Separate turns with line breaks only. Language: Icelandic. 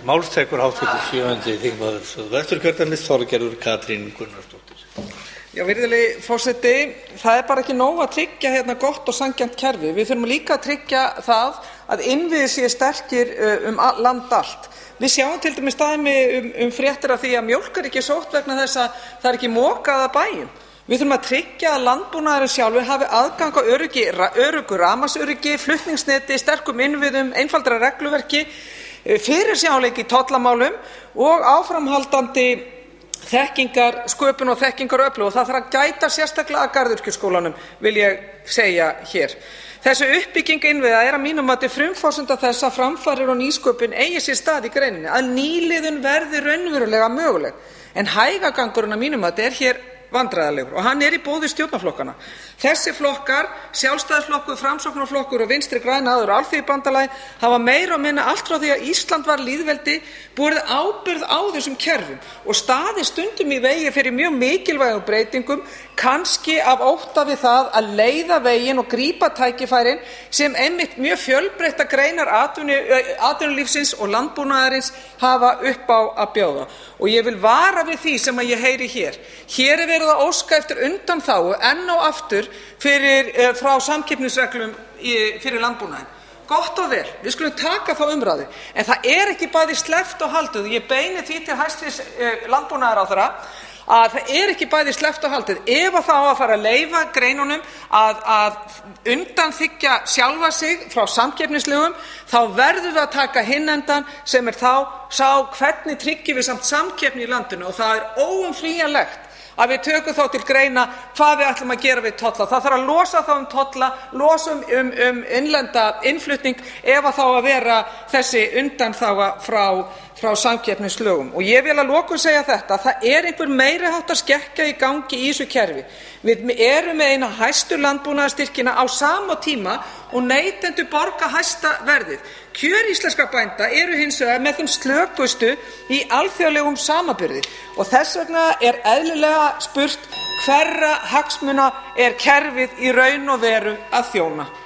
Málstekur háttvirtur 7. þingmaður Suðvesturkjördæmis Þorgerður Katrín Gunnarsdóttir.
Já, virðulegi forseti, það bara ekki nóg að tryggja hérna gott og sanngjarnt kerfi. Við þurfum líka að tryggja það að innviðir séu sterkir land allt. Við sjáum til dæmis dæmi fréttir af því að mjólk ekki sótt vegna þess að það ekki mokað að bæjum. Við þurfum að tryggja að landbúnaðurinn sjálfur hafi aðgang að öruggu rafmagnsöryggi, flutningsneti, sterkum innviðum, einfaldara regluverki, fyrirsjáanleika í tollamálum og áframhaldandi þekkingar, sköpun og þekkingaröflun, og það þarf að gæta sérstaklega að Garðyrkjuskólanum, vil ég segja hér. Þessi uppbygging innviða að mínu mati frumforsenda þess að framfarir og nýsköpun eigi sér stað í greininni, að nýliðun verði raunverulega möguleg. En hægagangurinn að mínu mati hér vandræðalegur og hann í boði stjórnarflokkanna. Þessi flokkar, Sjálfstæðisflokkur, Framsóknarflokkur og Vinstri græn áður Alþýðubandalagið, hafa meira og minna allt frá því að Ísland var lýðveldi borið ábyrgð á þessum kerfum og staðið stundum í vegi fyrir mjög mikilvægum breytingum, kannski af ótta við það að leiða veginn og grípa tækifærin sem einmitt mjög fjölbreyttar greinar atvinnulífsins og landbúnaðarins hafa upp á að bjóða. Og ég vil vara við því sem ég heyri hér. Hér verið að óska eftir undanþágu enn og aftur frá samkeppnisreglum fyrir landbúnaðinn. Gott og vel, við skulum taka þá umræðu, en það ekki bæði sleppt og haldið. Ég beini því til hæstvirts landbúnaðarráðherra að það ekki bæði sleppt og haldið. Ef það á að fara að leyfa greinunum að undanþiggja sjálfa sig frá samkeppnislögum, þá verðum við að taka hinn endan sem þá sá hvernig tryggjum við samt samkeppni í landinu, og það óumflýjanlegt að við tökum þá til greina hvað við ætlum að gera við tolla. Það þarf að losa þá tolla, losa innlenda innflutning ef það á að vera þessi undanþága frá samkeppnislögum. Og ég vil að lokum segja þetta, það einhver meiri háttar skekkja í gangi í þessu kerfi. Við erum með eina hæstu landbúnaðarstyrkina á sama tíma og neytendur borga hæsta verðið. Kjör íslenskra bænda eru hins vegar með þeim slökustu í alþjóðlegum samanburði og þess vegna eðlilega spurt hverra hagsmuna kerfið í raun og veru að þjóna.